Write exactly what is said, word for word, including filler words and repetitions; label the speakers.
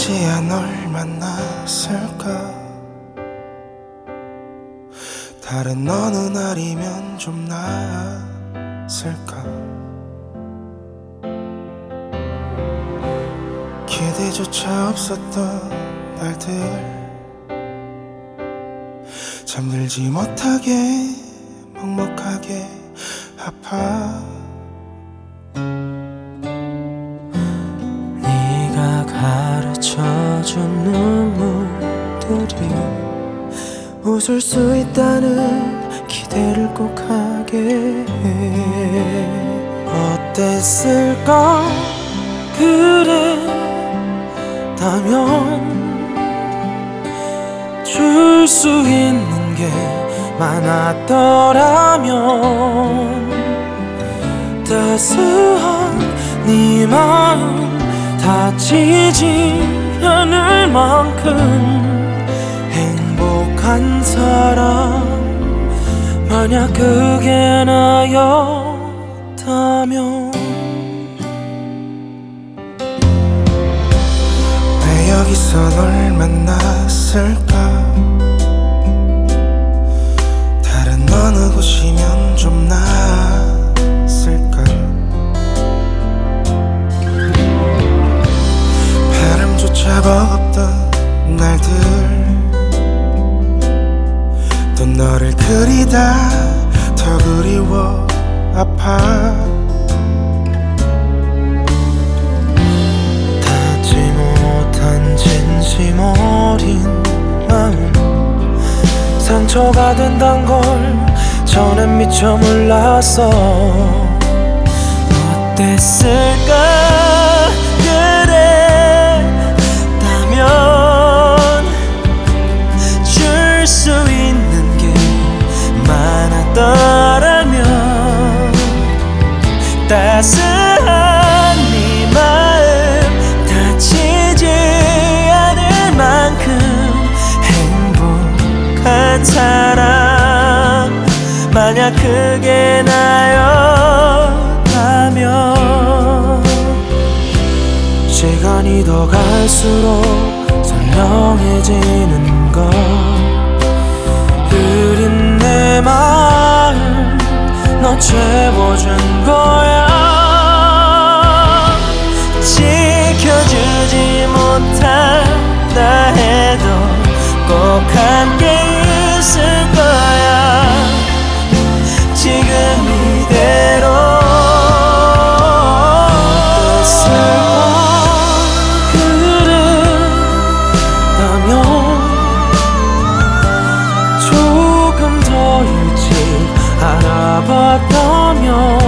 Speaker 1: 어찌야 널 만났을까. 다른 어느 날이면 좀 나았을까. 기대조차 없었던 날들, 잠들지 못하게 먹먹하게 아파.
Speaker 2: 네가 가르쳐준 눈물들이 웃을 수 있다는 기대를 꼭 하게 해. 어땠을까 그랬다면 줄 수 있는 게 많았더라면 따스한 네 마음 다치지 않을 만큼 행복한 사람, 만약 그게 나였다면.
Speaker 1: 왜 여기서 널 만났을까. 다른 어느 곳이면 좀 나았을까. 바람조차 버겁던 날들, 또 너를 그리다 더 그리워 아파.
Speaker 2: 닿지 못한 진심 어린 마음, 상처가 된단 걸 전엔 미처 몰랐어. 어땠을까 그랬다면 줄 수 있는 게 많았더라면 따스한 네 마음 다치지 않을 만큼 행복한 사람, 만약 그게 나였다면. 시간이 더 갈수록 선명해지는 것, 흐린 내 마음 너 채워준 거야. 지켜주지 못한다 해도 꼭 함께 있을 거야. 지금 이대로. 알아봤다면